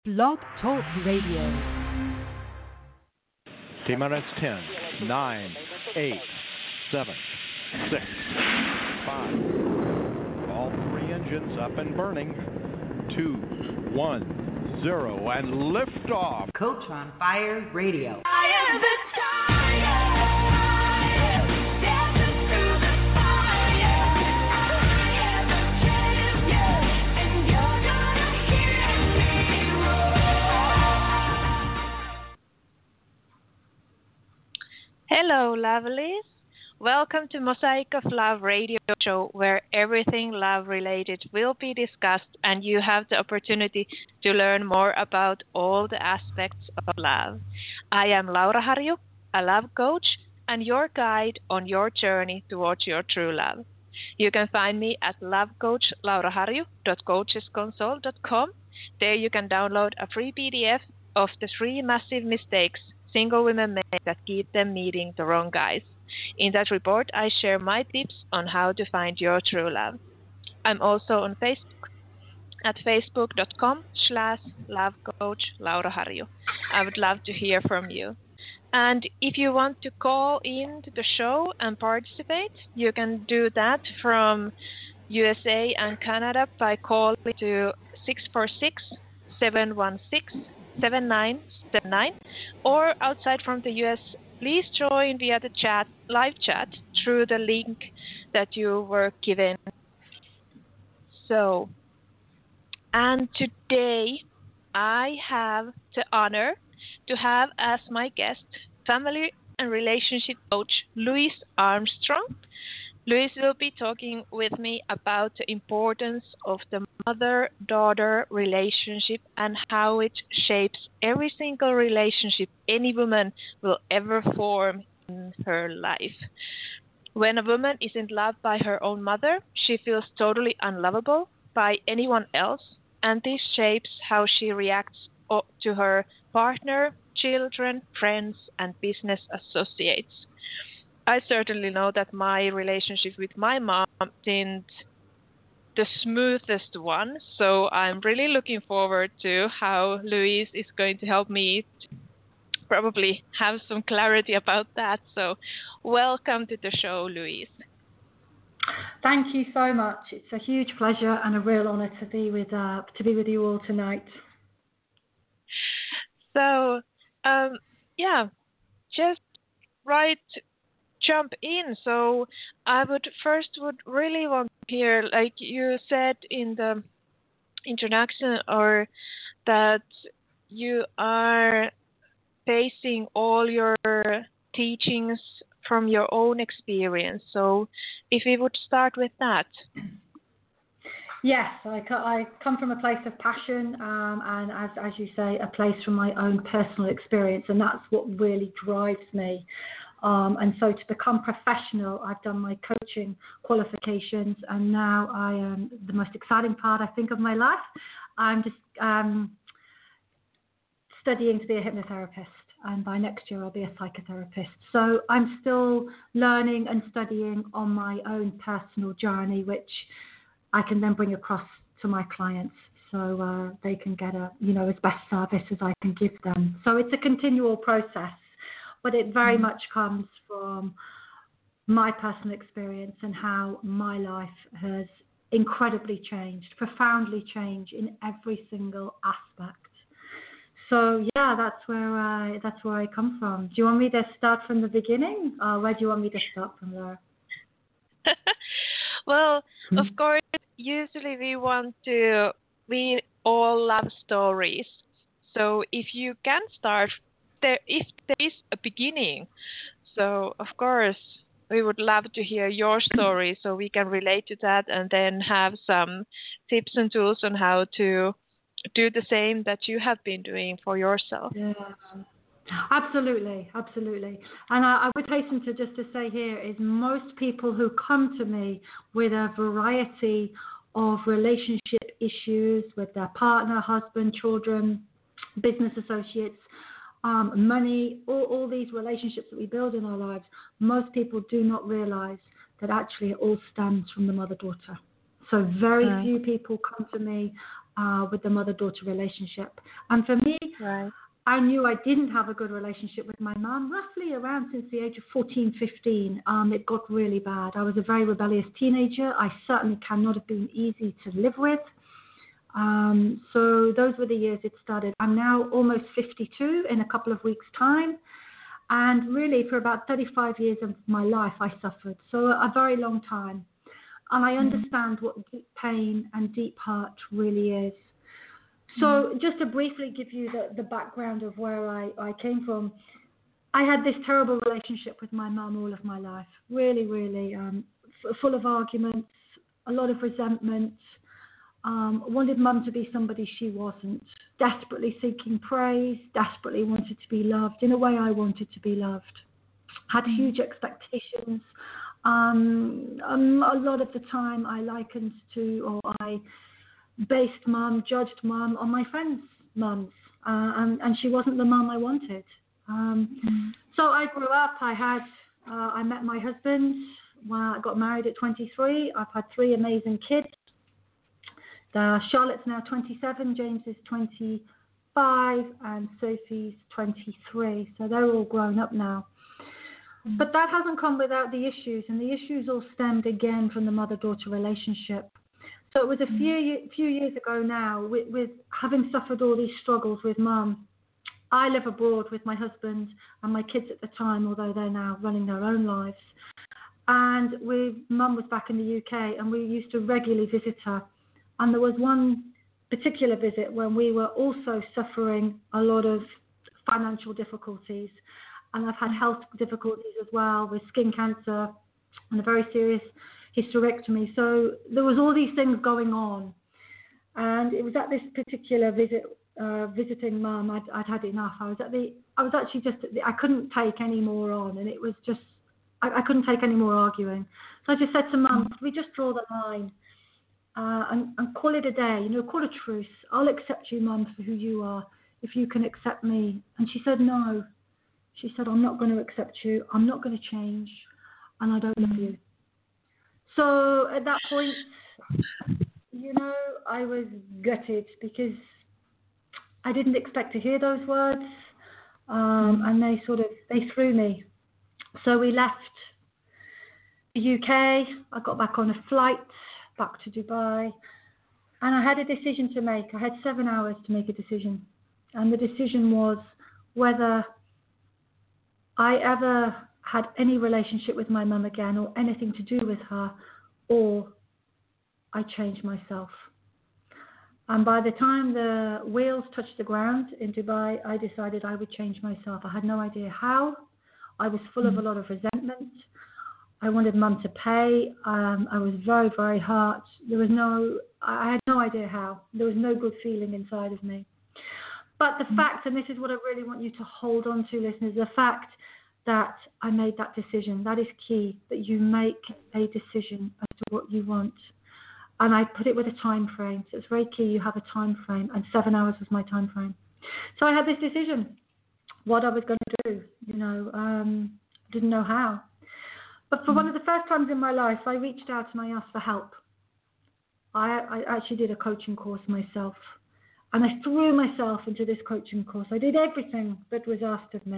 Blog Talk Radio. T-minus 10, 9, 8, 7, 6, 5. All three engines up and burning. 2, 1, 0, and liftoff. Coach on Fire Radio. I am the tiger. Hello, lovelies. Welcome to Mosaic of Love radio show, where everything love-related will be discussed and you have the opportunity to learn more about all the aspects of love. I am Laura Harju, a love coach and your guide on your journey towards your true love. You can find me at lovecoachlauraharju.coachesconsole.com. There you can download a free PDF of the 3 massive mistakes single women make that keep them meeting the wrong guys. In that report, I share my tips on how to find your true love. I'm also on Facebook at facebook.com/lovecoachlauraharju. I would love to hear from you. And if you want to call in to the show and participate, you can do that from USA and Canada by calling to 646-716-7979, or outside from the US, please join via the live chat through the link that you were given. So, and today I have the honor to have as my guest family and relationship coach Louise Armstrong. Louise will be talking with me about the importance of the mother-daughter relationship and how it shapes every single relationship any woman will ever form in her life. When a woman isn't loved by her own mother, she feels totally unlovable by anyone else, and this shapes how she reacts to her partner, children, friends, and business associates. I certainly know that my relationship with my mom isn't the smoothest one, so I'm really looking forward to how Louise is going to help me probably have some clarity about that. So welcome to the show, Louise. Thank you so much. It's a huge pleasure and a real honor to be with you all tonight. So, just jump in. So I would really want to hear, like you said in the introduction, or that you are basing all your teachings from your own experience. So if we would start with that. Yes, I come from a place of passion, and as you say, a place from my own personal experience, and that's what really drives me. And so to become professional, I've done my coaching qualifications, and now I am the most exciting part, I think, of my life. I'm just studying to be a hypnotherapist, and by next year I'll be a psychotherapist. So I'm still learning and studying on my own personal journey, which I can then bring across to my clients, so they can get as best service as I can give them. So it's a continual process, but it very much comes from my personal experience and how my life has incredibly changed, profoundly changed in every single aspect. So yeah, that's where I come from. Do you want me to start from the beginning, or where do you want me to start from there? Well, of course, usually we all love stories. So if you can start there, if there is a beginning, so of course we would love to hear your story so we can relate to that and then have some tips and tools on how to do the same that you have been doing for yourself. Yeah. Absolutely. And I would hasten to say here is most people who come to me with a variety of relationship issues with their partner, husband, children, business associates, money, all these relationships that we build in our lives, most people do not realize that actually it all stems from the mother-daughter. So very few people come to me with the mother-daughter relationship. And for me, Right. I knew I didn't have a good relationship with my mum, roughly around since the age of 14, 15. It got really bad. I was a very rebellious teenager. I certainly cannot have been easy to live with. So those were the years it started. I'm now almost 52 in a couple of weeks' time. And really, for about 35 years of my life, I suffered. So a very long time. And I understand what deep pain and deep hurt really is. So just to briefly give you the background of where I came from, I had this terrible relationship with my mum all of my life. Really, really full of arguments, a lot of resentment. Wanted mum to be somebody she wasn't. Desperately seeking praise, desperately wanted to be loved in a way I wanted to be loved. Had huge expectations. A lot of the time I likened to, or I based mum, judged mum on my friends' mums, and she wasn't the mum I wanted. So I grew up. I met my husband when I got married at 23. I've had 3 amazing kids. Charlotte's now 27, James is 25, and Sophie's 23. So they're all grown up now. But that hasn't come without the issues, and the issues all stemmed again from the mother-daughter relationship. So it was a few years ago now, with having suffered all these struggles with mum. I live abroad with my husband and my kids at the time, although they're now running their own lives. And mum was back in the UK, and we used to regularly visit her. And there was one particular visit when we were also suffering a lot of financial difficulties. And I've had health difficulties as well, with skin cancer and a very serious hysterectomy. So there was all these things going on. And it was at this particular visit, visiting mum, I'd had enough. I couldn't take any more on. And it was just, I couldn't take any more arguing. So I just said to mum, we just draw the line and call it a day, call a truce. I'll accept you, mum, for who you are, if you can accept me. And she said, no. She said, I'm not going to accept you. I'm not going to change. And I don't love you. So at that point, I was gutted because I didn't expect to hear those words. And they threw me. So we left the UK. I got back on a flight back to Dubai. And I had a decision to make. I had 7 hours to make a decision. And the decision was whether I ever had any relationship with my mum again, or anything to do with her, or I changed myself. And by the time the wheels touched the ground in Dubai, I decided I would change myself. I had no idea how. I was full of a lot of resentment. I wanted mum to pay. I was very, very hurt. I had no idea how. There was no good feeling inside of me. But the fact, and this is what I really want you to hold on to, listeners, the fact that I made that decision. That is key, that you make a decision as to what you want. And I put it with a time frame. So it's very key you have a time frame, and 7 hours was my time frame. So I had this decision, what I was going to do. Didn't know how. But for one of the first times in my life, I reached out and I asked for help. I actually did a coaching course myself. And I threw myself into this coaching course. I did everything that was asked of me.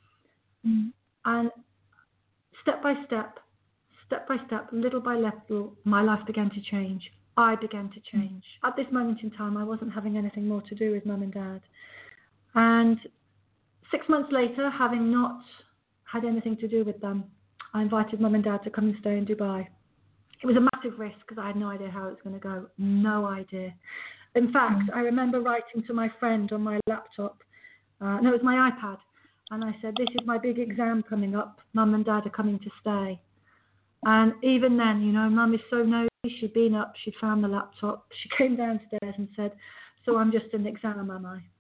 And step by step, little by little, my life began to change. I began to change. At this moment in time, I wasn't having anything more to do with mum and dad. And 6 months later, having not had anything to do with them, I invited mum and dad to come and stay in Dubai. It was a massive risk because I had no idea how it was going to go. No idea. In fact, I remember writing to my friend on my laptop. It was my iPad. And I said, this is my big exam coming up. Mum and dad are coming to stay. And even then, mum is so nosy. She'd been up, she'd found the laptop. She came downstairs and said, so I'm just an exam, am I?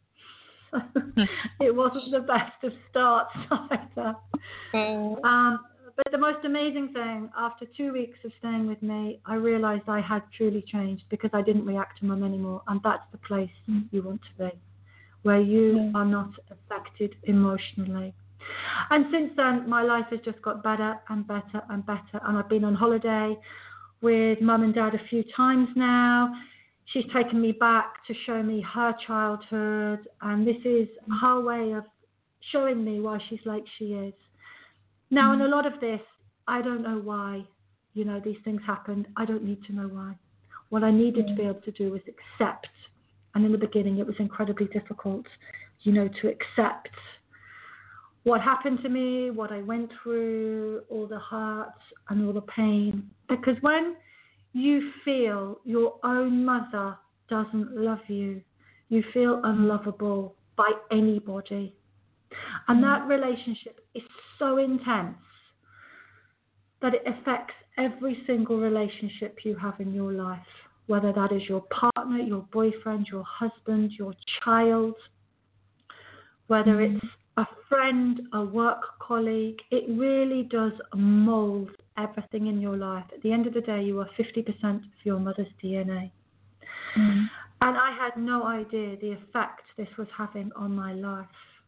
It wasn't the best of starts either. But the most amazing thing, after 2 weeks of staying with me, I realized I had truly changed because I didn't react to mum anymore. And that's the place you want to be, where you are not affected emotionally. And since then, my life has just got better and better and better. And I've been on holiday with mum and dad a few times now. she's taken me back to show me her childhood, and this is her way of showing me why she's like she is. Now, in a lot of this, I don't know why, these things happened. I don't need to know why. What I needed to be able to do was accept. And in the beginning, it was incredibly difficult, to accept what happened to me, what I went through, all the hurt and all the pain. Because when you feel your own mother doesn't love you, you feel unlovable by anybody. And that relationship is so intense that it affects every single relationship you have in your life, whether that is your partner, your boyfriend, your husband, your child, whether it's a friend, a work colleague. It really does mold everything in your life. At the end of the day, you are 50% of your mother's DNA. And I had no idea the effect this was having on my life.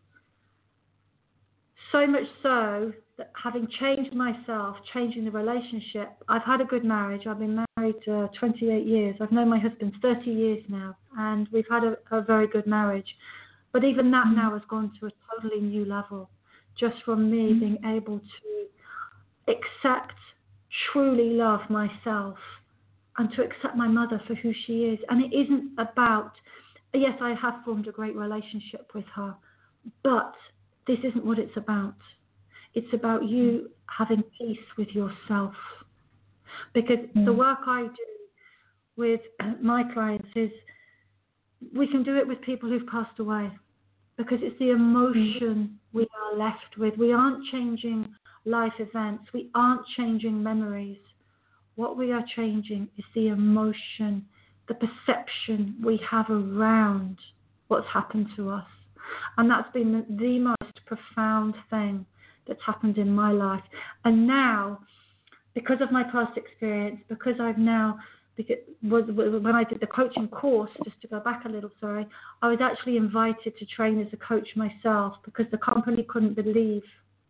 So much so that having changed myself, changing the relationship, I've had a good marriage. I've been married 28 years. I've known my husband 30 years now, and we've had a very good marriage. But even that now has gone to a totally new level, just from me being able to accept, truly love myself, and to accept my mother for who she is. And it isn't about, yes, I have formed a great relationship with her, but this isn't what it's about. It's about you having peace with yourself. Because the work I do with my clients is, we can do it with people who've passed away, because it's the emotion we are left with. We aren't changing life events. We aren't changing memories. What we are changing is the emotion, the perception we have around what's happened to us. And that's been the most profound thing that's happened in my life. And now, because of my past experience, because I've now, when I did the coaching course, just to go back a little, sorry, I was actually invited to train as a coach myself, because the company couldn't believe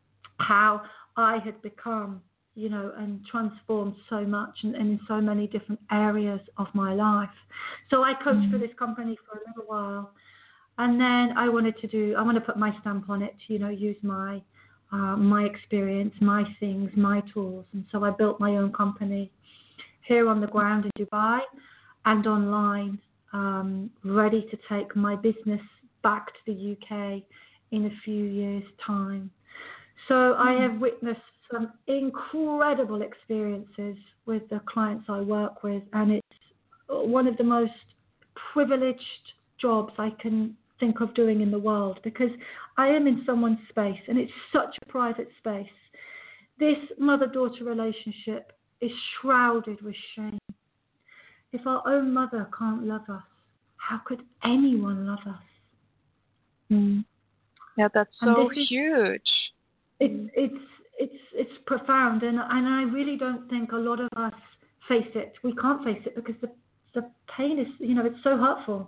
how I had become, and transformed so much and in so many different areas of my life. So I coached for this company for a little while. And then I want to put my stamp on it, use my experience, my things, my tools. And so I built my own company here on the ground in Dubai and online, ready to take my business back to the UK in a few years' time. So I have witnessed some incredible experiences with the clients I work with, and it's one of the most privileged jobs I can think of doing in the world, because I am in someone's space, and it's such a private space. This mother-daughter relationship is shrouded with shame. If our own mother can't love us, how could anyone love us? Yeah, that's so huge. It's profound, and I really don't think a lot of us face it. We can't face it because the pain is, it's so hurtful.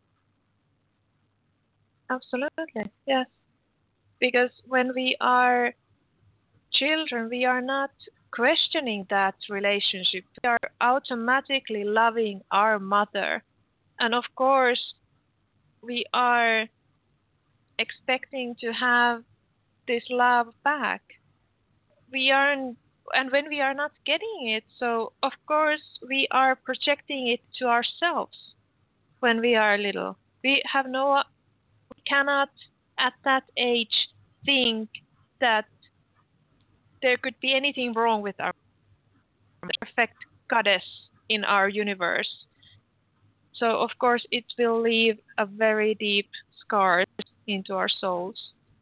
Absolutely, yes. Because when we are children, we are not questioning that relationship. We are automatically loving our mother. And of course, we are expecting to have this love back. And when we are not getting it, so of course we are projecting it to ourselves when we are little. We cannot at that age think that there could be anything wrong with our perfect goddess in our universe. So of course it will leave a very deep scars into our souls.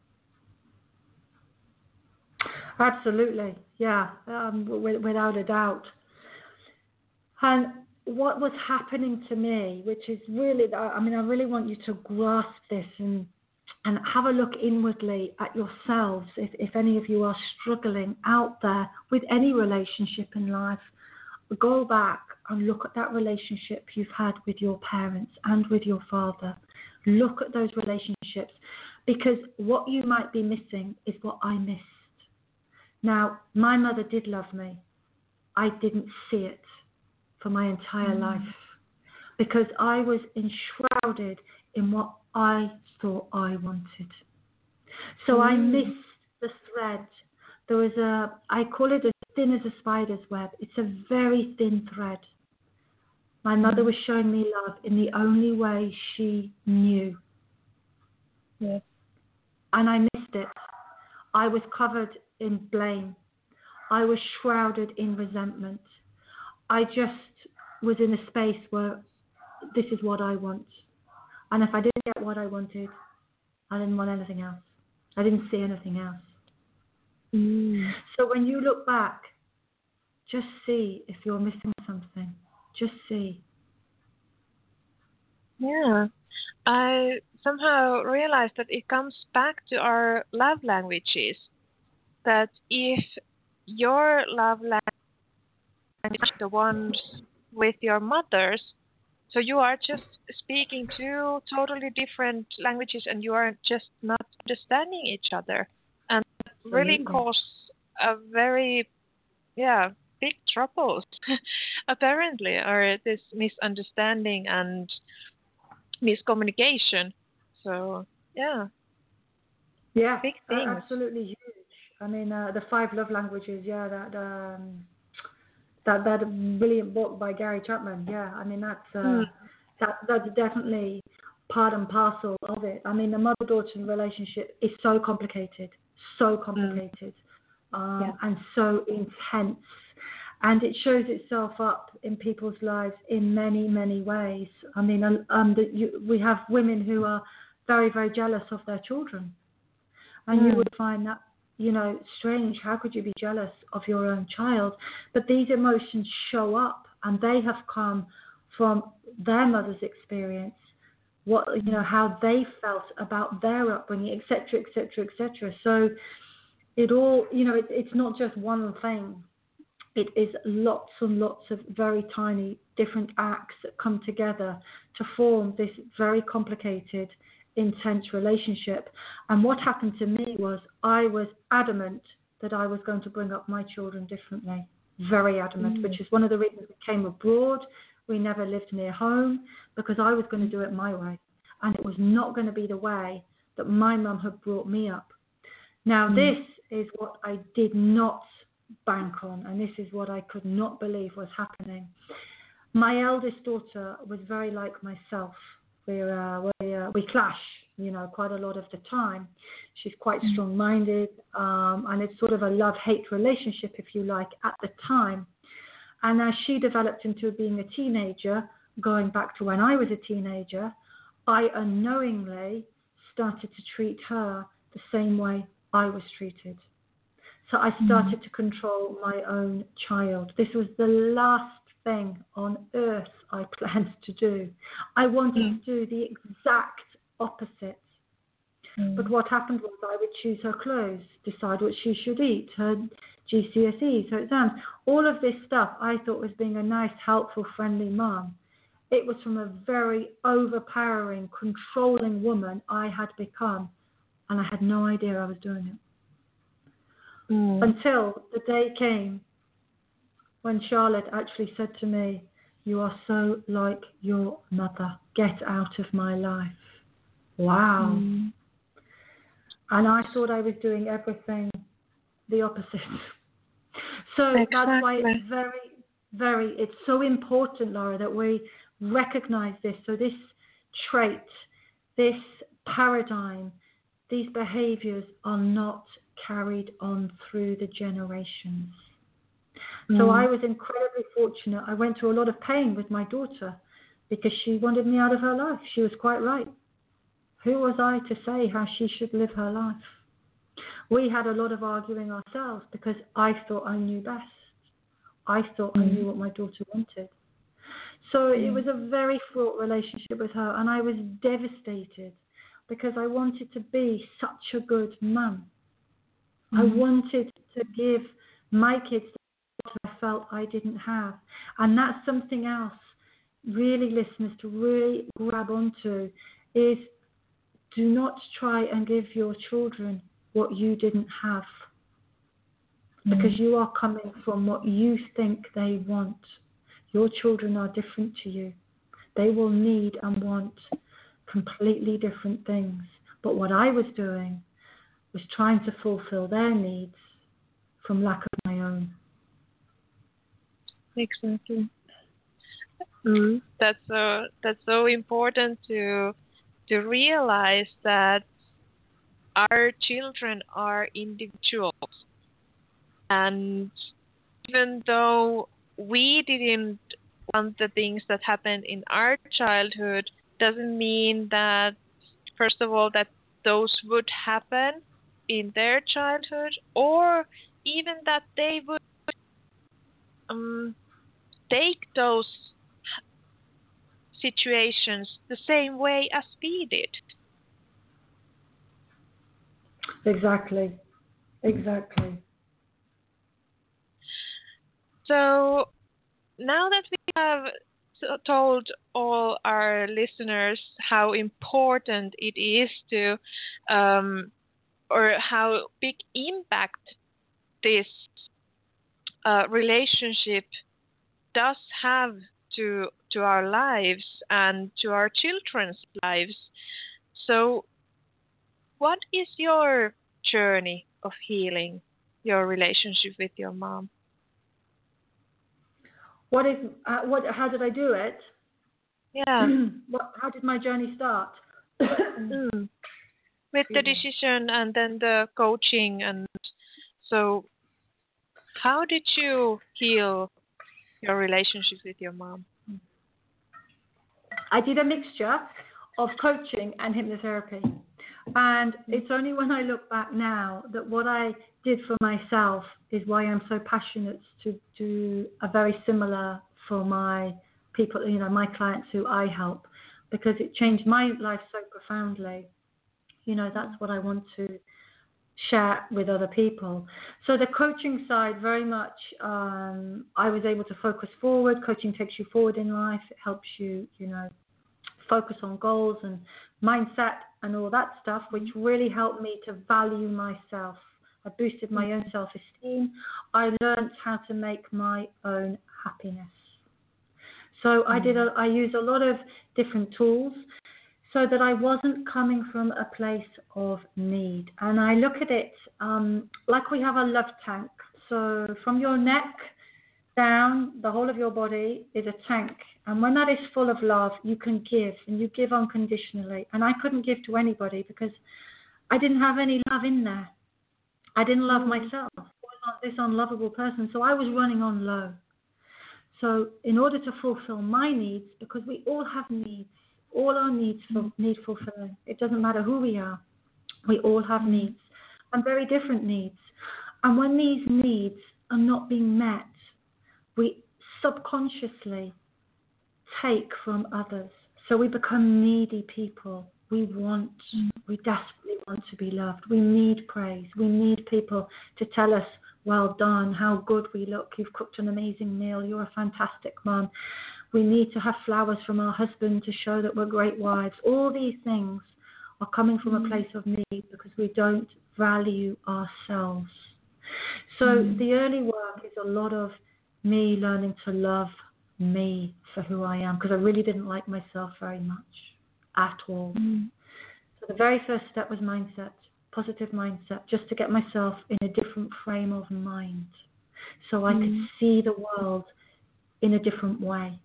Absolutely, yeah, without a doubt. And what was happening to me, which is really, I really want you to grasp this and have a look inwardly at yourselves if any of you are struggling out there with any relationship in life. Go back and look at that relationship you've had with your parents and with your father. Look at those relationships, because what you might be missing is what I missed. Now, my mother did love me. I didn't see it for my entire life. because I was enshrouded in what I thought I wanted. So I missed the thread. There was I call it as thin as a spider's web. It's a very thin thread. My mother was showing me love in the only way she knew. Yes. And I missed it. I was covered in blame. I was shrouded in resentment. I just was in a space where this is what I want. And if I didn't get what I wanted, I didn't want anything else. I didn't see anything else. So when you look back, just see if you're missing something. Just see. Yeah. I somehow realized that it comes back to our love languages. That if your love language is the ones with your mother's, so you are just speaking two totally different languages and you are just not understanding each other. And really cause a very, big troubles, apparently, or this misunderstanding and miscommunication. So, yeah. Yeah, big things. absolutely huge. I mean, the 5 love languages, that brilliant book by Gary Chapman. Yeah, I mean, that's definitely part and parcel of it. I mean, the mother-daughter relationship is so complicated, and so intense. And it shows itself up in people's lives in many, many ways. I mean, we have women who are very, very jealous of their children. And you would find that, strange. How could you be jealous of your own child? But these emotions show up, and they have come from their mother's experience, how they felt about their upbringing, etc., etc., etc. So it all, it's not just one thing. It is lots and lots of very tiny different acts that come together to form this very complicated, intense relationship. And what happened to me was I was adamant that I was going to bring up my children differently. Very adamant, which is one of the reasons we came abroad. We never lived near home because I was going to do it my way. And it was not going to be the way that my mum had brought me up. Now, this is what I did not bank on, and this is what I could not believe was happening. My eldest daughter was very like myself. We clash, quite a lot of the time. She's quite strong-minded, and it's sort of a love-hate relationship, if you like, at the time. And as she developed into being a teenager, going back to when I was a teenager, I unknowingly started to treat her the same way I was treated. So I started to control my own child. This was the last thing on earth I planned to do. I wanted to do the exact opposite. But what happened was I would choose her clothes, decide what she should eat, her GCSEs, her exams. All of this stuff I thought was being a nice, helpful, friendly mom. It was from a very overpowering, controlling woman I had become, and I had no idea I was doing it. Until the day came when Charlotte actually said to me, "You are so like your mother. Get out of my life." Wow. And I thought I was doing everything the opposite. So that's why it's very, very, it's so important, Laura, that we recognize this. So this trait, this paradigm, these behaviors are not carried on through the generations. So I was incredibly fortunate. I went through a lot of pain with my daughter because she wanted me out of her life. She was quite right. Who was I to say how she should live her life? We had a lot of arguing ourselves because I thought I knew best. I thought I knew what my daughter wanted. So it was a very fraught relationship with her, and I was devastated because I wanted to be such a good mum. I wanted to give my kids what I felt I didn't have. And that's something else, really, listeners, to really grab onto is do not try and give your children what you didn't have. Because you are coming from what you think they want. Your children are different to you. They will need and want completely different things. But what I was doing was trying to fulfill their needs from lack of my own. Exactly. That's so important to realize that our children are individuals, and even though we didn't want the things that happened in our childhood, doesn't mean that, first of all, that those would happen in their childhood, or even that they would take those situations the same way as we did. Exactly. So now that we have told all our listeners how important it is to, or how big impact this relationship does have to our lives and to our children's lives. So what is your journey of healing your relationship with your mom? How did I do it? Yeah. How did my journey start? With the decision and then the coaching, and so how did you heal your relationship with your mom? I did a mixture of coaching and hypnotherapy. And it's only when I look back now that what I did for myself is why I'm so passionate to do a very similar for my people, my clients who I help, because it changed my life so profoundly. That's what I want to share with other people. So the coaching side, very much, I was able to focus forward. Coaching takes you forward in life. It helps you, focus on goals and mindset and all that stuff, which really helped me to value myself. I boosted my own self-esteem. I learned how to make my own happiness. So I used a lot of different tools so that I wasn't coming from a place of need. And I look at it like we have a love tank. So from your neck down, the whole of your body is a tank. And when that is full of love, you can give, and you give unconditionally. And I couldn't give to anybody because I didn't have any love in there. I didn't love myself. I was this unlovable person. So I was running on low. So in order to fulfill my needs, because we all have needs, all our needs need fulfilling. It doesn't matter who we are. We all have needs, and very different needs. And when these needs are not being met, we subconsciously take from others. So we become needy people. We desperately want to be loved. We need praise. We need people to tell us, well done, how good we look. You've cooked an amazing meal. You're a fantastic mum. We need to have flowers from our husband to show that we're great wives. All these things are coming from a place of need because we don't value ourselves. So the early work is a lot of me learning to love me for who I am, because I really didn't like myself very much at all. So the very first step was mindset, positive mindset, just to get myself in a different frame of mind so I could see the world in a different way.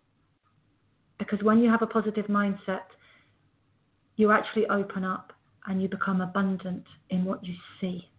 Because when you have a positive mindset, you actually open up and you become abundant in what you see.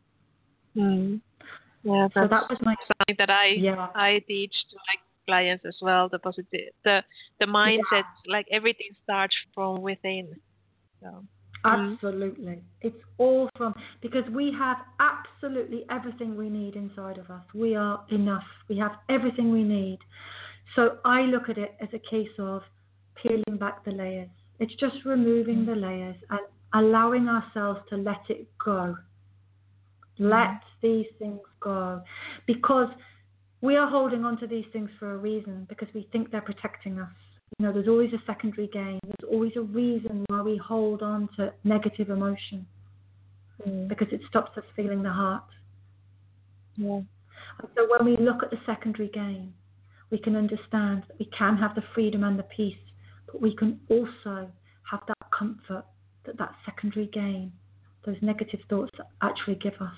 Yeah, so that was something that I teach to my clients as well. The positive, the mindset, like everything starts from within. So. Absolutely, it's all from, because we have absolutely everything we need inside of us. We are enough. We have everything we need. So I look at it as a case of peeling back the layers. It's just removing the layers and allowing ourselves to let it go. Let these things go. Because we are holding on to these things for a reason, because we think they're protecting us. There's always a secondary gain. There's always a reason why we hold on to negative emotion, because it stops us feeling the heart. And so when we look at the secondary gain, we can understand that we can have the freedom and the peace, but we can also have that comfort that secondary gain, those negative thoughts actually give us.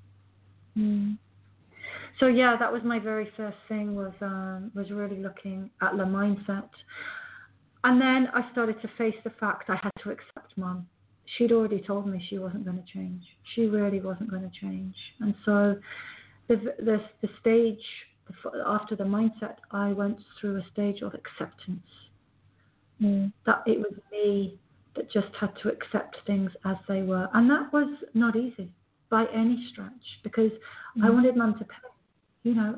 So yeah, that was my very first thing, was really looking at the mindset. And then I started to face the fact I had to accept Mum. She'd already told me she wasn't going to change. She really wasn't going to change. And so the stage after the mindset, I went through a stage of acceptance. That it was me that just had to accept things as they were. And that was not easy by any stretch, because I wanted Mum to pay. You know,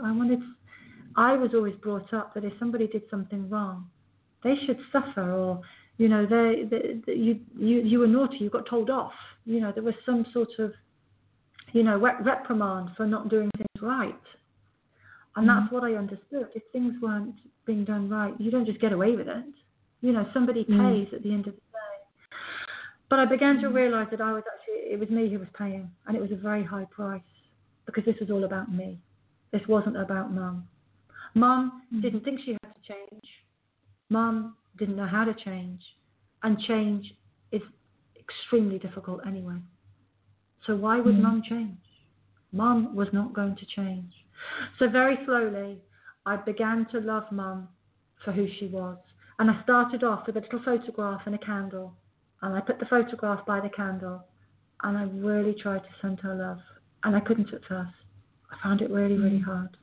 I was always brought up that if somebody did something wrong, they should suffer, or, you know, you were naughty, you got told off. You know, there was some sort of, you know, reprimand for not doing things right. And that's what I understood. If things weren't being done right, you don't just get away with it. You know, somebody pays at the end of the day. But I began to realize that it was me who was paying, and it was a very high price, because this was all about me. This wasn't about Mum. Mum didn't think she had to change. Mum didn't know how to change. And change is extremely difficult anyway. So why would Mum change? Mum was not going to change. So very slowly, I began to love Mum for who she was. And I started off with a little photograph and a candle. And I put the photograph by the candle. And I really tried to send her love. And I couldn't at first. I found it really, really hard.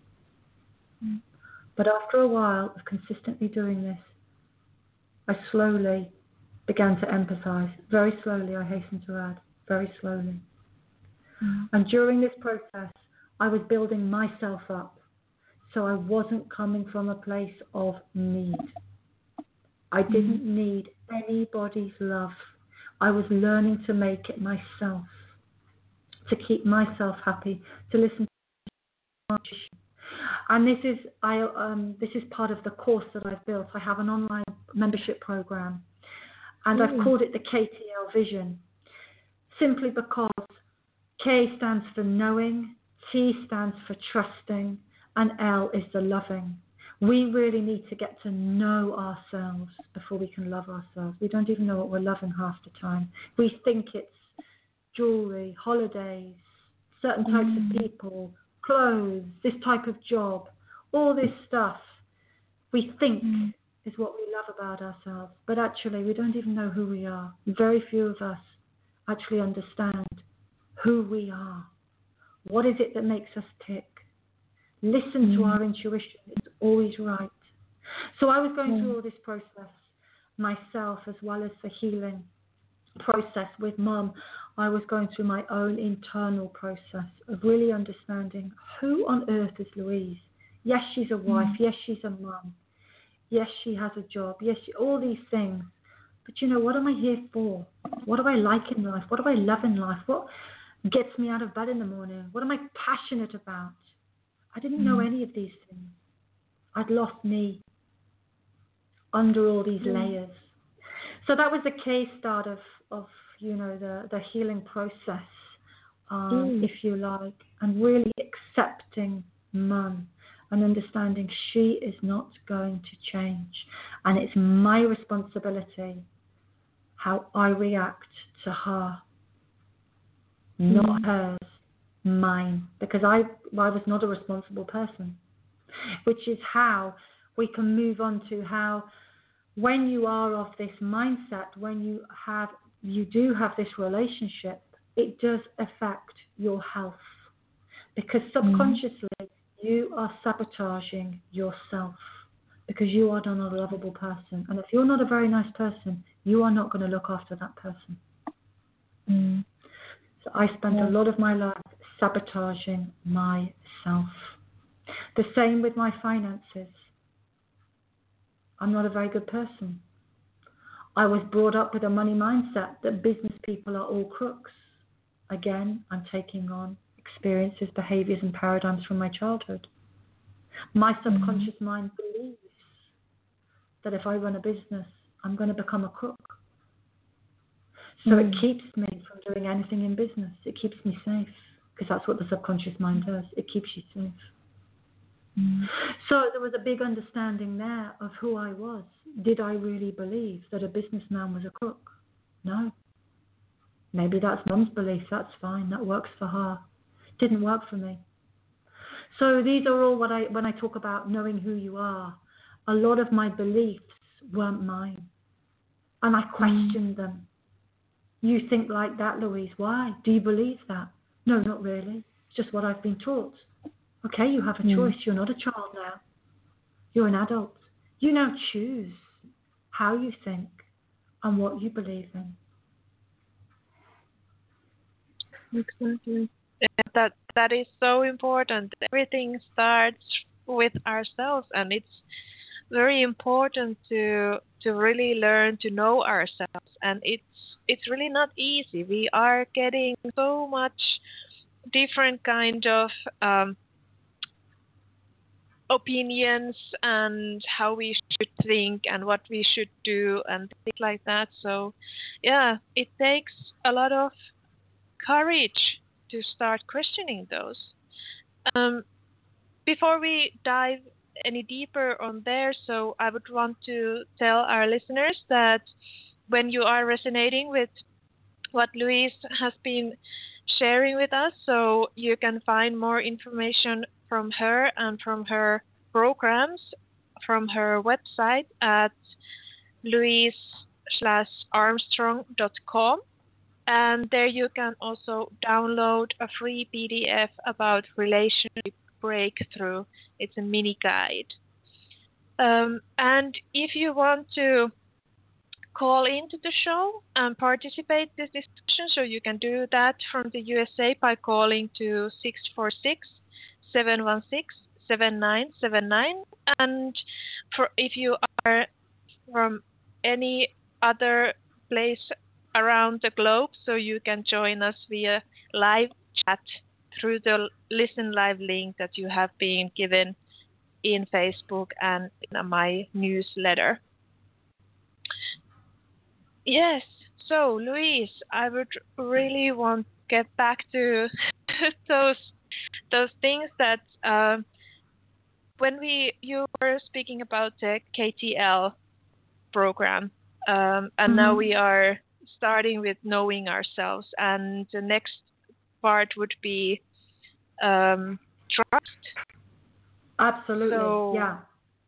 But after a while of consistently doing this, I slowly began to empathize. Very slowly, I hasten to add. Very slowly. And during this process, I was building myself up. So I wasn't coming from a place of need. I didn't need anybody's love. I was learning to make it myself, to keep myself happy, to listen to my intuition. And this is part of the course that I've built. I have an online membership program, and I've called it the KTL Vision, simply because K stands for knowing, T stands for trusting, and L is the loving. We really need to get to know ourselves before we can love ourselves. We don't even know what we're loving half the time. We think it's jewelry, holidays, certain types of people, clothes, this type of job, all this stuff we think is what we love about ourselves. But actually, we don't even know who we are. Very few of us actually understand who we are. What is it that makes us tick? Listen to our intuition. It's always right. So I was going through all this process myself, as well as the healing process with Mum. I was going through my own internal process of really understanding who on earth is Louise. Yes, she's a wife. Yes, she's a mum. Yes, she has a job. Yes, all these things. But you know, what am I here for? What do I like in life? What do I love in life? What gets me out of bed in the morning? What am I passionate about? I didn't know any of these things. I'd lost me under all these layers. So that was the case start of you know, the healing process, if you like, and really accepting Mum and understanding she is not going to change. And it's my responsibility how I react to her, not hers, mine, because I was not a responsible person, which is how we can move on to how, when you are of this mindset, when you do have this relationship, it does affect your health, because subconsciously you are sabotaging yourself, because you are not a lovable person. And if you're not a very nice person, you are not going to look after that person. So I spent a lot of my life sabotaging myself. The same with my finances. I'm not a very good person. I was brought up with a money mindset that business people are all crooks. Again, I'm taking on experiences, behaviors, and paradigms from my childhood. My subconscious mind believes that if I run a business, I'm going to become a crook. So it keeps me from doing anything in business. It keeps me safe, because that's what the subconscious mind does. It keeps you safe. So there was a big understanding there of who I was. Did I really believe that a businessman was a crook? No. Maybe that's Mum's belief. That's fine. That works for her. Didn't work for me. So these are all when I talk about knowing who you are, a lot of my beliefs weren't mine. And I questioned them. You think like that, Louise. Why? Do you believe that? No, not really. It's just what I've been taught. Okay, you have a choice. You're not a child now. You're an adult. You now choose how you think and what you believe in. Exactly. That is so important. Everything starts with ourselves, and it's very important to really learn to know ourselves. And it's really not easy. We are getting so much different kind of opinions and how we should think and what we should do and things like that. So, yeah, it takes a lot of courage to start questioning those. Before we dive any deeper on there, so I would want to tell our listeners that when you are resonating with what Louise has been sharing with us, so you can find more information from her and from her programs from her website at louise-armstrong.com. And there you can also download a free PDF about relationship breakthrough. It's a mini guide. And if you want to call into the show and participate in this discussion, so you can do that from the USA by calling to 646-716-7979. And if you are from any other place around the globe, so you can join us via live chat through the Listen Live link that you have been given in Facebook and in my newsletter. Yes, so Louise, I would really want to get back to those things that when you were speaking about the KTL program, and now we are starting with knowing ourselves, and the next part would be trust. Absolutely, so yeah.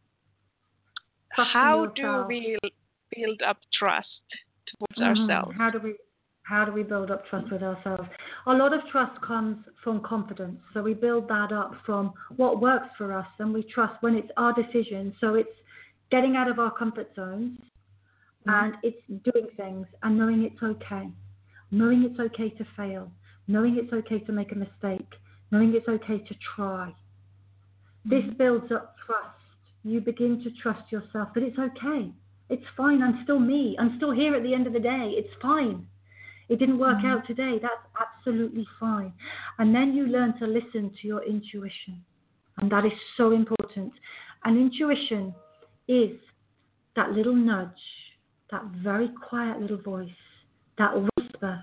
How do we build up trust towards ourselves? How do we build up trust with ourselves? A lot of trust comes from confidence. So we build that up from what works for us, and we trust when it's our decision. So it's getting out of our comfort zones, and it's doing things and knowing it's okay. Knowing it's okay to fail. Knowing it's okay to make a mistake. Knowing it's okay to try. This builds up trust. You begin to trust yourself that it's okay. It's fine. I'm still me. I'm still here at the end of the day. It's fine. It didn't work out today. That's absolutely fine. And then you learn to listen to your intuition. And that is so important. And intuition is that little nudge, that very quiet little voice, that whisper,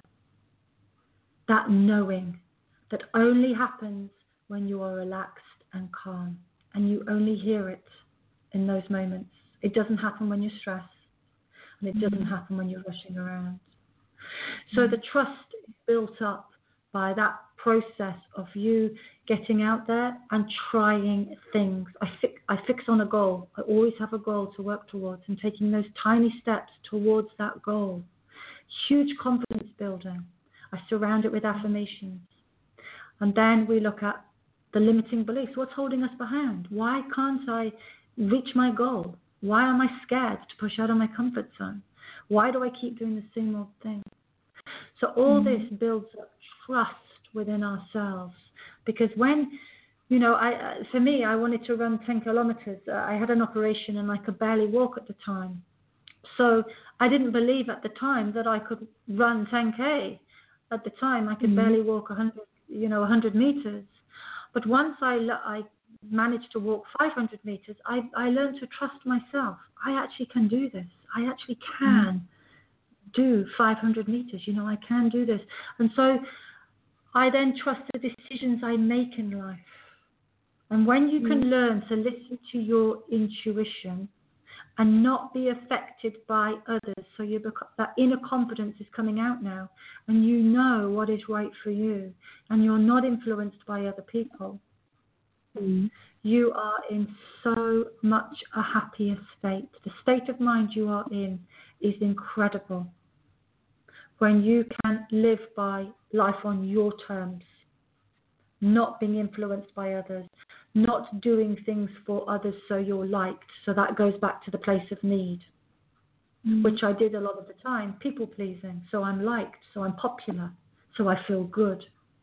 that knowing that only happens when you are relaxed and calm. And you only hear it in those moments. It doesn't happen when you're stressed. And it doesn't happen when you're rushing around. So the trust is built up by that process of you getting out there and trying things. I fix on a goal. I always have a goal to work towards, and taking those tiny steps towards that goal. Huge confidence building. I surround it with affirmations. And then we look at the limiting beliefs. What's holding us behind? Why can't I reach my goal? Why am I scared to push out of my comfort zone? Why do I keep doing the same old thing? So all this builds up trust within ourselves. Because when, for me, I wanted to run 10 kilometers. I had an operation and I could barely walk at the time. So I didn't believe at the time that I could run 10K. At the time, I could barely walk 100 meters. But once I managed to walk 500 meters, I learned to trust myself. I actually can do this. I actually can do 500 meters. I can do this. And so I then trust the decisions I make in life. And when you can learn to listen to your intuition and not be affected by others, so that inner confidence is coming out now, and you know what is right for you, and you're not influenced by other people, you are in so much a happier state. The state of mind you are in is incredible. When you can live by life on your terms, not being influenced by others, not doing things for others so you're liked. So that goes back to the place of need, which I did a lot of the time, people pleasing. So I'm liked, so I'm popular, so I feel good.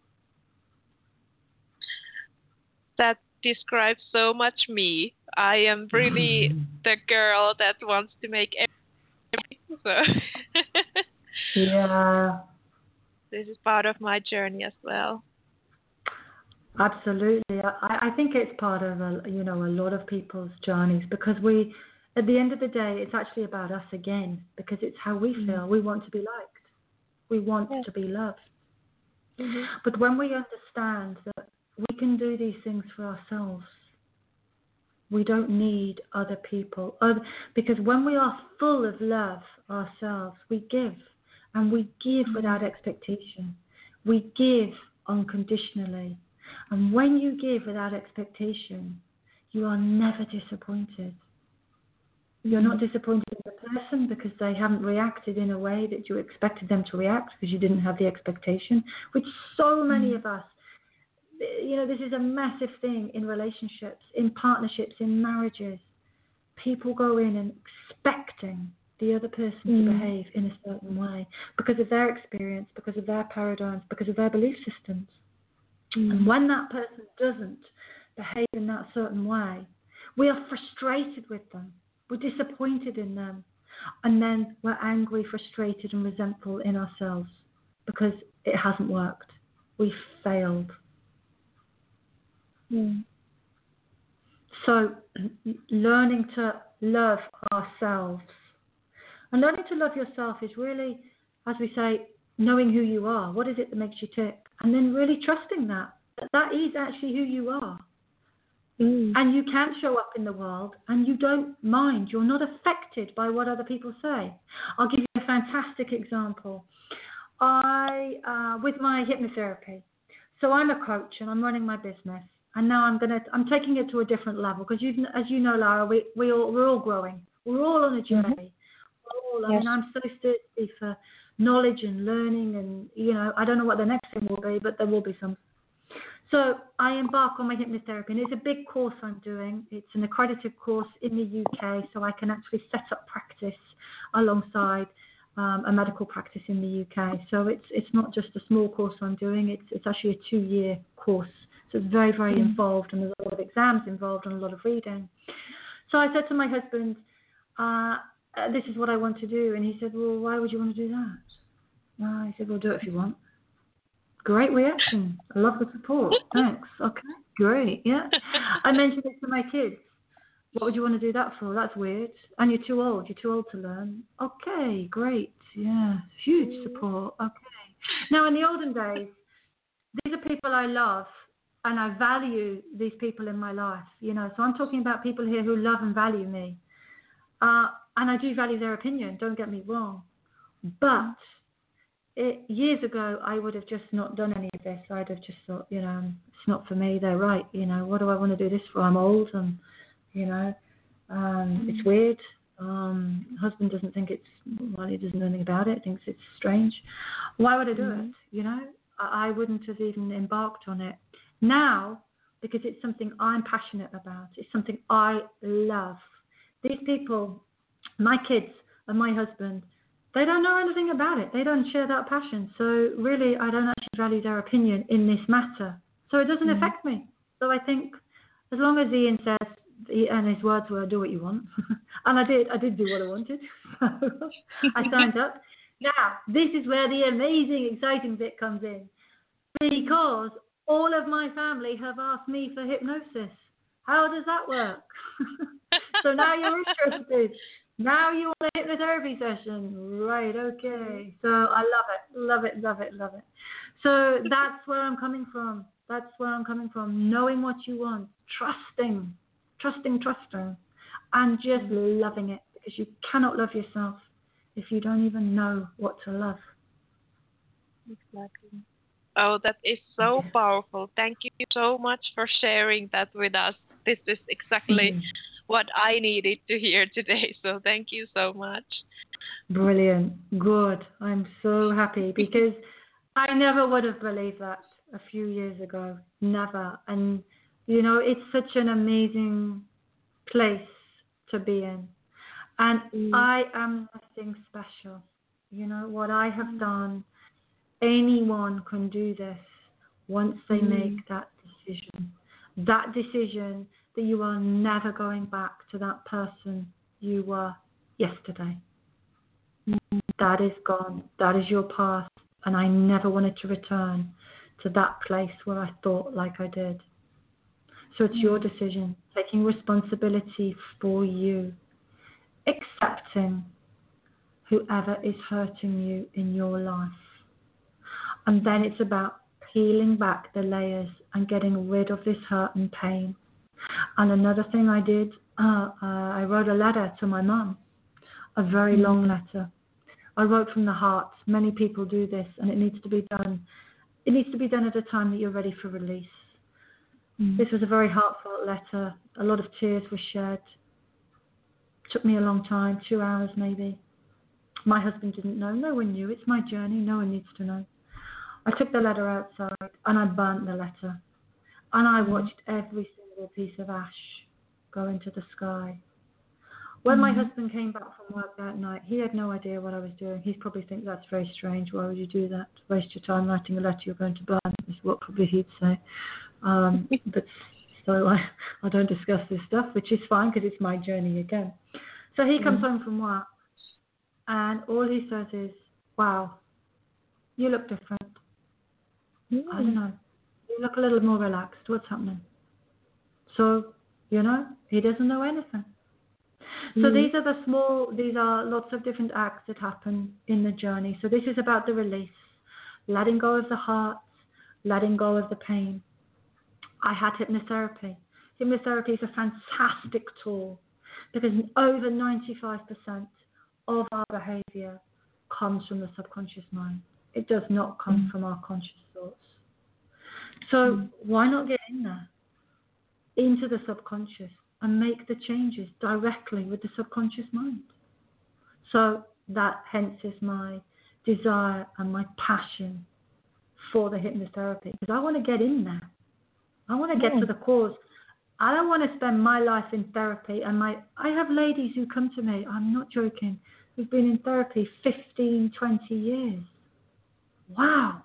That describes so much me. I am really the girl that wants to make everything. So Yeah. This is part of my journey as well. Absolutely. I think it's part of a lot of people's journeys, because at the end of the day, it's actually about us again, because it's how we feel. We want to be liked. We want to be loved. But when we understand that we can do these things for ourselves, we don't need other people. Because when we are full of love ourselves, we give, and we give without expectation. We give unconditionally. And when you give without expectation, you are never disappointed. You're not disappointed in the person because they haven't reacted in a way that you expected them to react, because you didn't have the expectation, which so many of us, this is a massive thing in relationships, in partnerships, in marriages. People go in and expecting the other person to behave in a certain way because of their experience, because of their paradigms, because of their belief systems. And when that person doesn't behave in that certain way, we are frustrated with them. We're disappointed in them. And then we're angry, frustrated, and resentful in ourselves because it hasn't worked. We failed. So learning to love ourselves. And learning to love yourself is really, as we say, knowing who you are. What is it that makes you tick? And then really trusting that is actually who you are. And you can show up in the world and you don't mind. You're not affected by what other people say. I'll give you a fantastic example. With my hypnotherapy. So I'm a coach and I'm running my business. And now I'm taking it to a different level, because as you know, Lara, we're all growing. We're all on a journey. And I'm so thirsty for knowledge and learning, and I don't know what the next thing will be, but there will be some. So I embark on my hypnotherapy, and it's a big course I'm doing. It's an accredited course in the UK, so I can actually set up practice alongside a medical practice in the UK. So it's not just a small course I'm doing. It's actually a 2-year course. So it's very, very involved, and there's a lot of exams involved and a lot of reading. So I said to my husband, this is what I want to do. And he said, well, why would you want to do that? I said, well, do it if you want. Great reaction. I love the support. Thanks. Okay, great. Yeah. I mentioned it to my kids. What would you want to do that for? That's weird. And you're too old. You're too old to learn. Okay, great. Yeah, huge support. Okay. Now, in the olden days, these are people I love, and I value these people in my life. So I'm talking about people here who love and value me. And I do value their opinion, don't get me wrong. But years ago, I would have just not done any of this. I'd have just thought, it's not for me. They're right. What do I want to do this for? I'm old, and, it's weird. Husband doesn't think he doesn't know anything about it. Thinks it's strange. Why would I do it? I wouldn't have even embarked on it. Now, because it's something I'm passionate about. It's something I love. These people, my kids and my husband, they don't know anything about it. They don't share that passion. So really, I don't actually value their opinion in this matter. So it doesn't affect me. So I think as long as Ian says, and his words were, do what you want. And I did do what I wanted. So I signed up. Now, this is where the amazing, exciting bit comes in. Because all of my family have asked me for hypnosis. How does that work? So now you're interested. Now you want a hypnotherapy session. Right, okay. So I love it. So that's where I'm coming from. That's where I'm coming from. Knowing what you want, trusting, and just loving it, because you cannot love yourself if you don't even know what to love. Exactly. Oh, that is so powerful. Thank you so much for sharing that with us. This is exactly what I needed to hear today. So thank you so much. Brilliant. Good. I'm so happy, because I never would have believed that a few years ago. Never. And, it's such an amazing place to be in. And I am nothing special. What I have done, anyone can do this once they make that decision. That decision that you are never going back to that person you were yesterday. That is gone. That is your past. And I never wanted to return to that place where I thought like I did. So it's your decision, taking responsibility for you, accepting whoever is hurting you in your life. And then it's about peeling back the layers and getting rid of this hurt and pain. And another thing I did, I wrote a letter to my mum, a very long letter. I wrote from the heart. Many people do this, and it needs to be done. It needs to be done at a time that you're ready for release. This was a very heartfelt letter. A lot of tears were shed. Took me a long time, 2 hours maybe. My husband didn't know. No one knew. It's my journey. No one needs to know. I took the letter outside and I burnt the letter. And I watched every single piece of ash go into the sky. When my husband came back from work that night, he had no idea what I was doing. He'd probably think, that's very strange. Why would you do that? Waste your time writing a letter you're going to burn, is what probably he'd say. But so I don't discuss this stuff, which is fine because it's my journey again. So he comes home from work and all he says is, wow, you look different. I don't know. You look a little more relaxed. What's happening? So, he doesn't know anything. So these are lots of different acts that happen in the journey. So this is about the release, letting go of the heart, letting go of the pain. I had hypnotherapy. Hypnotherapy is a fantastic tool because over 95% of our behavior comes from the subconscious mind. It does not come from our conscious thoughts. So why not get in there, into the subconscious, and make the changes directly with the subconscious mind? So that hence is my desire and my passion for the hypnotherapy, because I want to get in there. I want to get to the cause. I don't want to spend my life in therapy. I have ladies who come to me, I'm not joking, who've been in therapy 15, 20 years. Wow.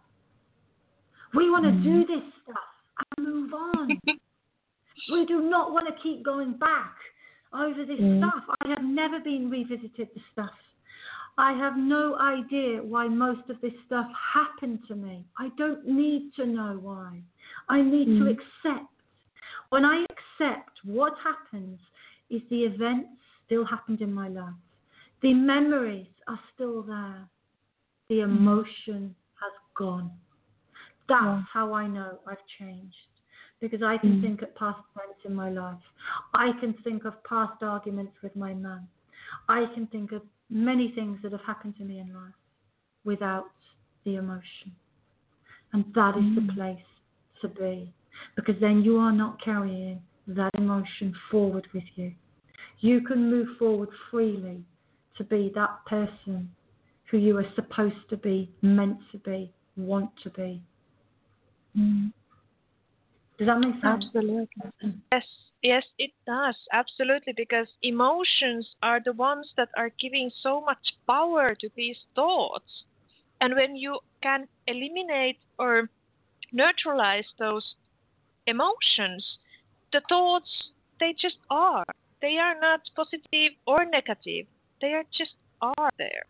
We want to do this stuff and move on. We do not want to keep going back over this stuff. I have never been revisited the stuff. I have no idea why most of this stuff happened to me. I don't need to know why. I need to accept. When I accept, what happens is the events still happened in my life. The memories are still there. The emotion has gone. That's how I know I've changed. Because I can think of past events in my life. I can think of past arguments with my mum. I can think of many things that have happened to me in life without the emotion. And that is the place to be. Because then you are not carrying that emotion forward with you. You can move forward freely to be that person who you are supposed to be, meant to be, want to be. Does that make sense? Absolutely. Yes, it does. Absolutely, because emotions are the ones that are giving so much power to these thoughts. And when you can eliminate or neutralize those emotions, the thoughts, they just are. They are not positive or negative. They are just are there.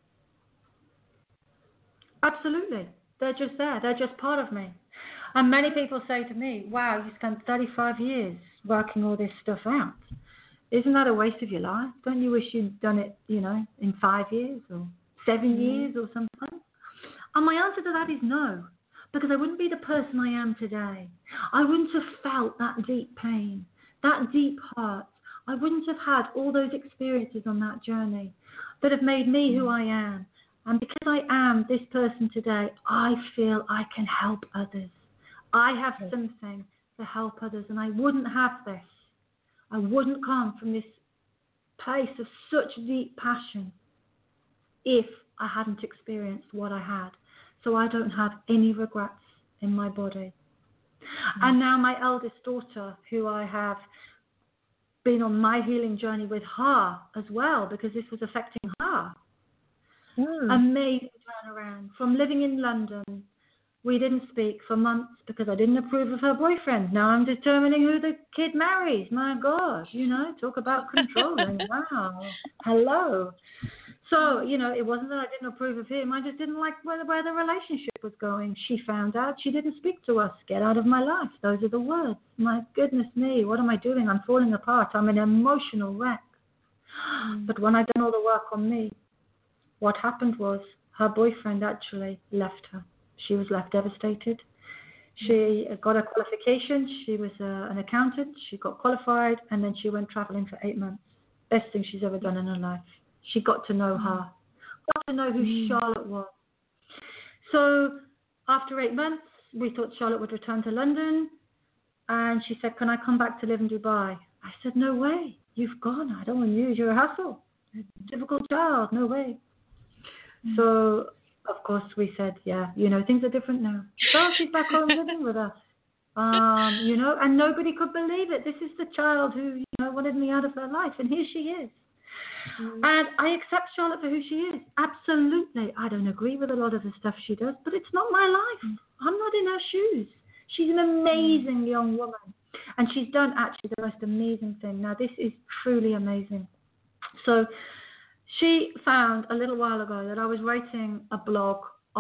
Absolutely. They're just there. They're just part of me. And many people say to me, wow, you spent 35 years working all this stuff out. Isn't that a waste of your life? Don't you wish you'd done it, in 5 years or 7 years or something? And my answer to that is no. because I wouldn't be the person I am today. I wouldn't have felt that deep pain, that deep hurt. I wouldn't have had all those experiences on that journey that have made me who I am. And because I am this person today, I feel I can help others. I have something to help others, and I wouldn't have this. I wouldn't come from this place of such deep passion if I hadn't experienced what I had. So I don't have any regrets in my body. And now my eldest daughter, who I have been on my healing journey with her as well, because this was affecting her. Amazing turnaround. From living in London, we didn't speak for months because I didn't approve of her boyfriend. Now I'm determining who the kid marries. My God, talk about controlling. Wow. Hello. So, it wasn't that I didn't approve of him. I just didn't like where the relationship was going. She found out. She didn't speak to us. Get out of my life. Those are the words. My goodness me. What am I doing? I'm falling apart. I'm an emotional wreck. But when I'd done all the work on me, what happened was her boyfriend actually left her. She was left devastated. She got a qualification. She was an accountant. She got qualified, and then she went traveling for 8 months. Best thing she's ever done in her life. She got to know her, got to know who Charlotte was. So after 8 months, we thought Charlotte would return to London, and she said, "Can I come back to live in Dubai?" I said, "No way. You've gone. I don't want you. You're a hassle. You're a difficult child. No way." So, of course, we said, yeah, things are different now. So she's back home living with us. And nobody could believe it. This is the child who, wanted me out of her life, and here she is. And I accept Charlotte for who she is. Absolutely. I don't agree with a lot of the stuff she does, but it's not my life. I'm not in her shoes. She's an amazing young woman. And she's done actually the most amazing thing. Now, this is truly amazing. So she found a little while ago that I was writing a blog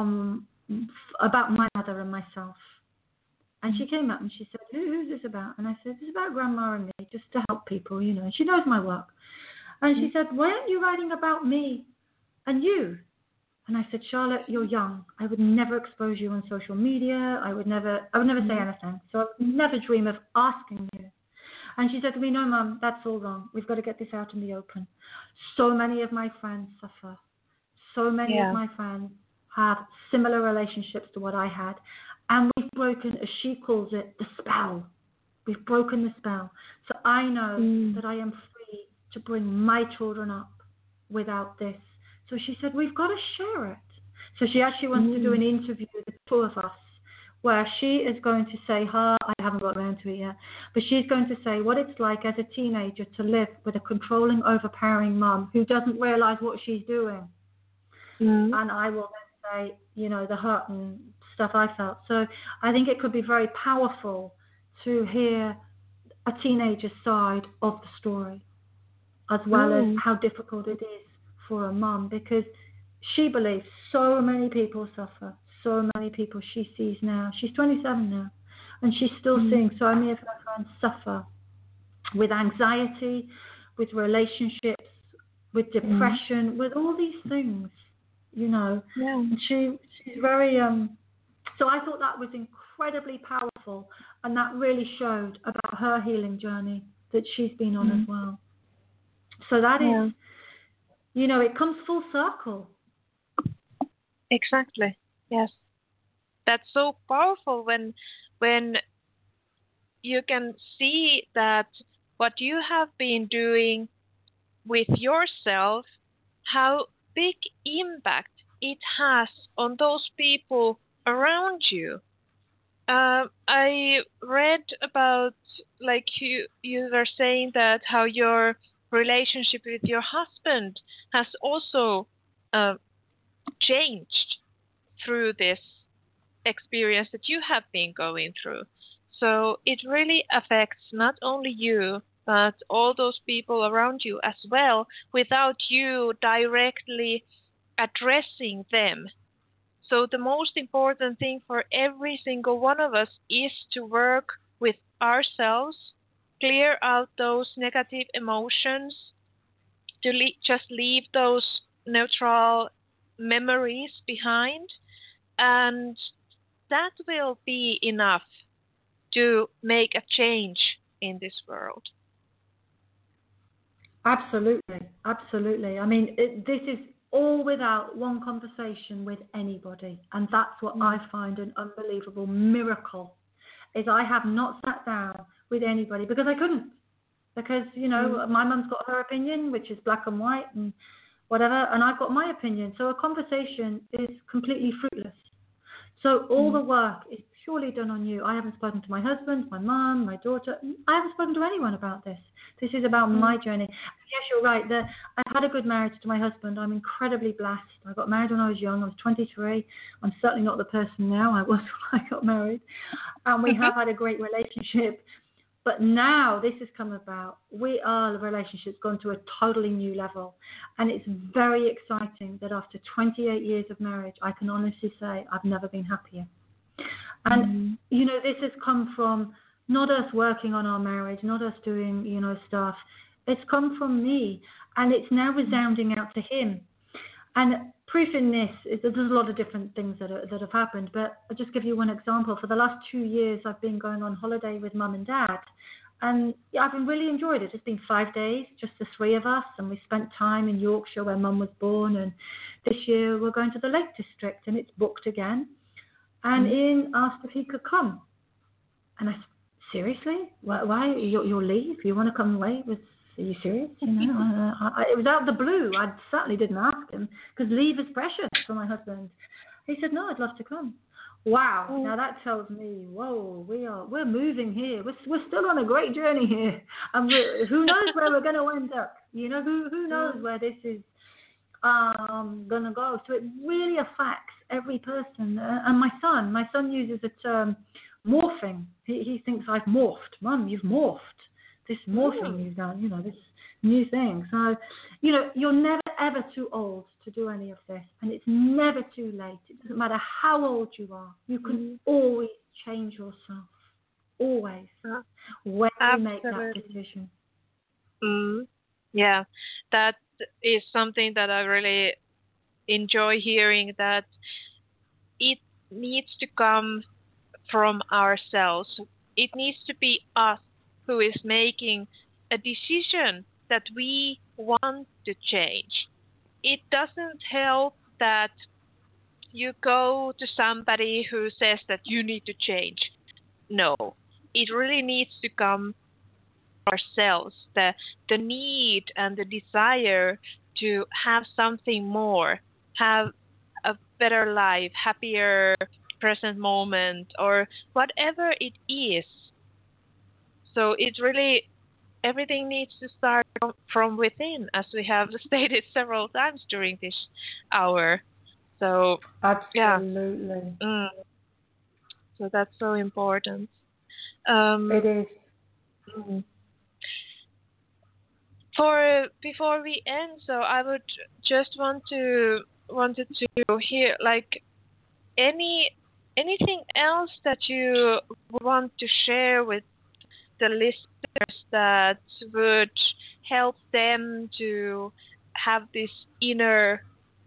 about my mother and myself. And she came up and she said, who's this about? And I said, it's about Grandma and me, just to help people, And she knows my work. And she said, why aren't you writing about me and you? And I said, Charlotte, you're young. I would never expose you on social media. I would never say anything. So I would never dream of asking you. And she said to me, no, Mum, that's all wrong. We've got to get this out in the open. So many of my friends suffer. So many of my friends have similar relationships to what I had. And we've broken, as she calls it, the spell. We've broken the spell. So I know that I am free to bring my children up without this. So she said, we've got to share it. So she actually wants to do an interview with the two of us, where she is going to say I haven't got around to it yet, but she's going to say what it's like as a teenager to live with a controlling, overpowering mum who doesn't realize what she's doing. And I will then say, the hurt and stuff I felt. So I think it could be very powerful to hear a teenager's side of the story, as well as how difficult it is for a mum, because she believes so many people suffer. So many people she sees now. She's 27 now, and she's still seeing so many of her friends suffer with anxiety, with relationships, with depression, with all these things, And she's very. So I thought that was incredibly powerful, and that really showed about her healing journey that she's been on as well. So that is, it comes full circle. Exactly. Yes. That's so powerful when you can see that what you have been doing with yourself, how big impact it has on those people around you. I read about, like you were saying, that how your relationship with your husband has also changed through this experience that you have been going through. So it really affects not only you, but all those people around you as well, without you directly addressing them. So the most important thing for every single one of us is to work with ourselves, clear out those negative emotions, to just leave those neutral memories behind, and that will be enough to make a change in this world. Absolutely, absolutely. I mean, this is all without one conversation with anybody, and that's what I find an unbelievable miracle. Is I have not sat down with anybody because I couldn't. Because, you know, my mum's got her opinion, which is black and white and whatever, and I've got my opinion. So a conversation is completely fruitless. So all the work is purely done on you. I haven't spoken to my husband, my mum, my daughter. I haven't spoken to anyone about this. This is about my journey. Yes, you're right. I've had a good marriage to my husband. I'm incredibly blessed. I got married when I was young. I was 23. I'm certainly not the person now I was when I got married. And we have had a great relationship. But now this has come about. The relationship's gone to a totally new level. And it's very exciting that after 28 years of marriage, I can honestly say I've never been happier. And, you know, this has come from not us working on our marriage, not us doing, you know, stuff. It's come from me. And it's now resounding out to him. And proof in this is that there's a lot of different things that have happened. But I'll just give you one example. For the last 2 years, I've been going on holiday with Mum and Dad. And I've really enjoyed it. It's been 5 days, just the three of us. And we spent time in Yorkshire where Mum was born. And this year we're going to the Lake District and it's booked again. And Ian asked if he could come. And I said, seriously? Why? You'll leave? You want to come away? Are you serious? You know, it was out of the blue. I certainly didn't ask him because leave is precious for my husband. He said, no, I'd love to come. Wow. Now that tells me, whoa, we're moving here. We're still on a great journey here. And who knows where we're going to end up? You know, who knows where this is going to go. So it really affects every person. And my son uses the term morphing. He thinks I've morphed. Mum, you've morphed. This morphing you've done, you know, this new thing. So, you know, you're never, ever too old to do any of this. And it's never too late. It doesn't matter how old you are. You can always change yourself. Always. When you make that decision. Yeah, that is something that I really enjoy hearing, that it needs to come from ourselves. It needs to be us who is making a decision that we want to change. It doesn't help that you go to somebody who says that you need to change. No, it really needs to come from ourselves. The need and the desire to have something more, have a better life, happier present moment, or whatever it is. So it's really, everything needs to start from within, as we have stated several times during this hour. So absolutely. Yeah. So that's so important. It is. Before we end, so I would just wanted to hear, like, anything else that you want to share with the listeners that would help them to have this inner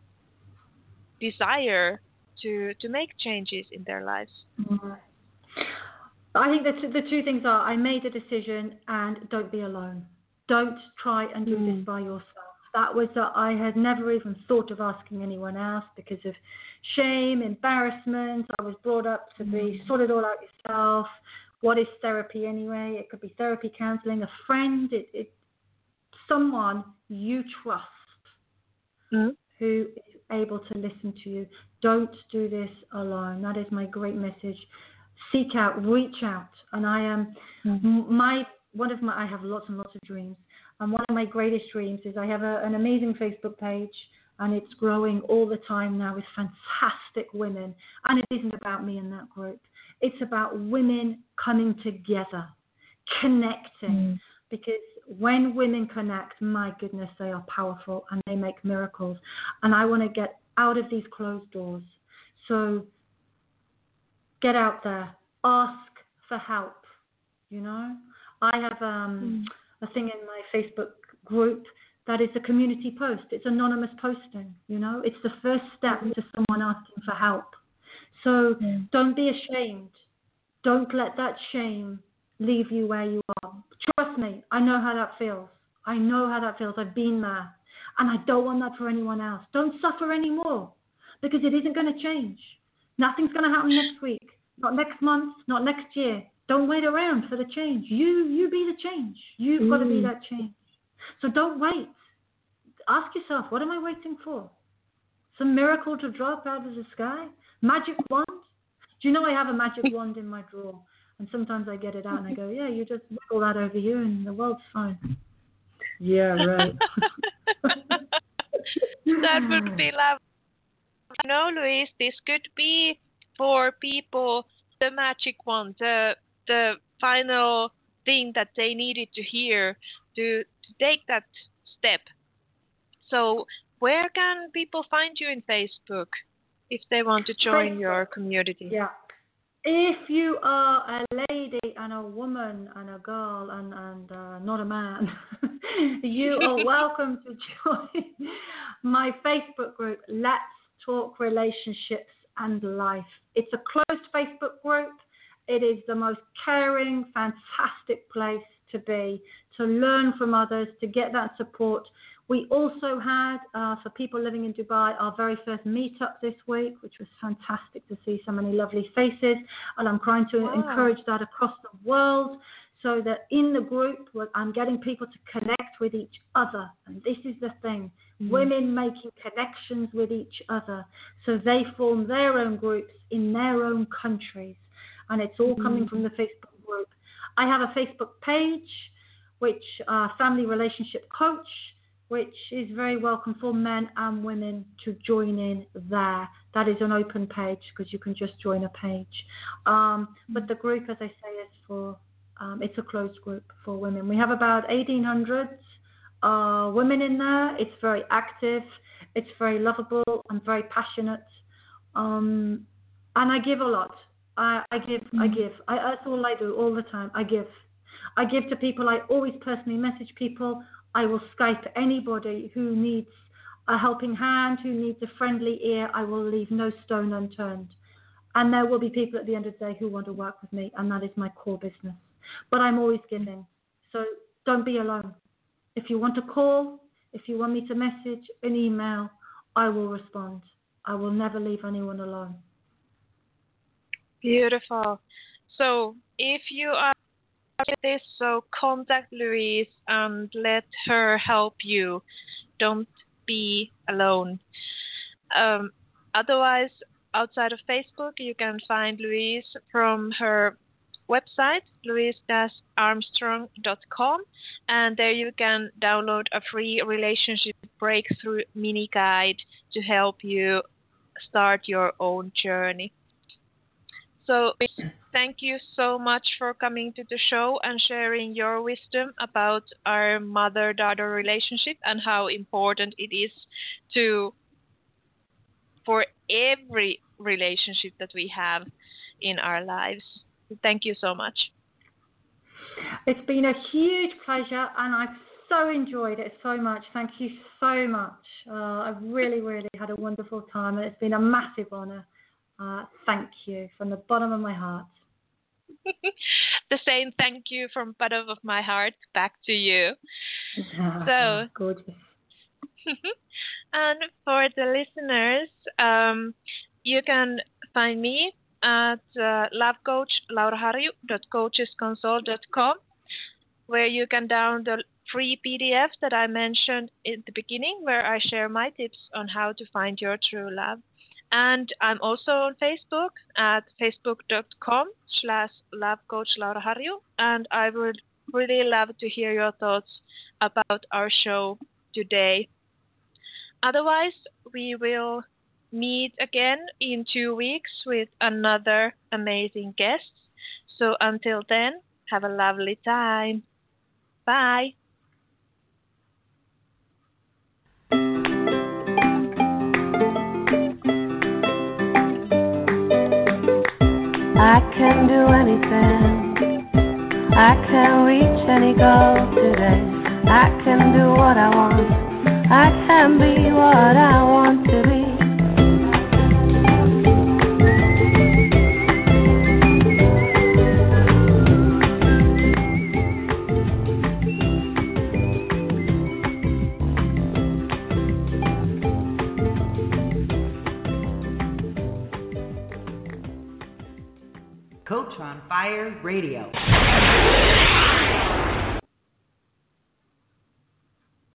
desire to make changes in their lives? I think the two things are, I made a decision, and don't be alone. Don't try and do this by yourself. That was I had never even thought of asking anyone else because of shame, embarrassment. I was brought up to be sort it all out yourself. What is therapy anyway? It could be therapy, counseling, a friend, someone you trust who is able to listen to you. Don't do this alone. That is my great message. Seek out, reach out. And I am I have lots and lots of dreams. And one of my greatest dreams is I have an amazing Facebook page, and it's growing all the time now with fantastic women. And it isn't about me and that group. It's about women coming together, connecting. Because when women connect, my goodness, they are powerful and they make miracles. And I want to get out of these closed doors. So get out there. Ask for help. You know, I have a thing in my Facebook group that is a community post. It's anonymous posting. You know, it's the first step to someone asking for help. So don't be ashamed. Don't let that shame leave you where you are. Trust me, I know how that feels. I know how that feels. I've been there. And I don't want that for anyone else. Don't suffer anymore, because it isn't going to change. Nothing's going to happen next week, not next month, not next year. Don't wait around for the change. You be the change. You've got to be that change. So don't wait. Ask yourself, what am I waiting for? Some miracle to drop out of the sky? Magic wand? Do you know I have a magic wand in my drawer? And sometimes I get it out and I go, yeah, you just wiggle that over here and the world's fine. Yeah, right. That would be lovely. No, Louise, this could be for people the magic wand, the final thing that they needed to hear to take that step. So where can people find you in Facebook if they want to join your community? Yeah. If you are a lady and a woman and a girl and not a man, you are welcome to join my Facebook group, Let's Talk Relationships and Life. It's a closed Facebook group. It is the most caring, fantastic place to be, to learn from others, to get that support. We also had, for people living in Dubai, our very first meetup this week, which was fantastic to see so many lovely faces. And I'm trying to encourage that across the world, so that in the group, I'm getting people to connect with each other. And this is the thing, women making connections with each other. So they form their own groups in their own countries. And it's all coming from the Facebook group. I have a Facebook page, which Family Relationship Coach, which is very welcome for men and women to join in there. That is an open page because you can just join a page. But the group, as I say, is for, it's a closed group for women. We have about 1,800 women in there. It's very active. It's very lovable. I'm very passionate. And I give a lot. I give. That's all I do all the time. I give. I give to people. I always personally message people. I will Skype anybody who needs a helping hand, who needs a friendly ear. I will leave no stone unturned. And there will be people at the end of the day who want to work with me, and that is my core business. But I'm always giving. So don't be alone. If you want to call, if you want me to message, an email, I will respond. I will never leave anyone alone. Beautiful. So if you are this, so contact Louise and let her help you. Don't be alone. Otherwise, outside of Facebook, you can find Louise from her website, louise-armstrong.com, and there you can download a free relationship breakthrough mini guide to help you start your own journey. So thank you so much for coming to the show and sharing your wisdom about our mother-daughter relationship and how important it is for every relationship that we have in our lives. Thank you so much. It's been a huge pleasure, and I've so enjoyed it so much. Thank you so much. I've really, really had a wonderful time, and it's been a massive honor. Thank you from the bottom of my heart. The same thank you from bottom of my heart back to you. So gorgeous. And for the listeners, you can find me at lovecoachlauraharju.coachesconsult.com, where you can download the free PDF that I mentioned in the beginning, where I share my tips on how to find your true love. And I'm also on Facebook at facebook.com/lovecoachlauraharju, and I would really love to hear your thoughts about our show today. Otherwise, we will meet again in 2 weeks with another amazing guest. So until then, have a lovely time. Bye. I can do anything. I can reach any goal today. I can do what I want. I can be what I want to be. Coach on Fire Radio.